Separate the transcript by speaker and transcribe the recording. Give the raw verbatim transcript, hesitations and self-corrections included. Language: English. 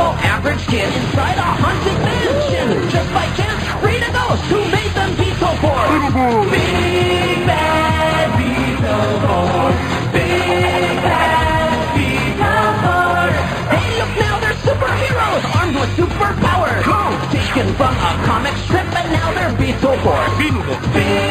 Speaker 1: no average kid inside a haunted mansion. Just by chance, read a ghost who made them Beetleborgs. Big bad Beetleborgs. Big bad Beetleborgs. Hey, look now, they're superheroes armed with superpowers. Taken from a comic strip, and now they're Beetleborgs. Big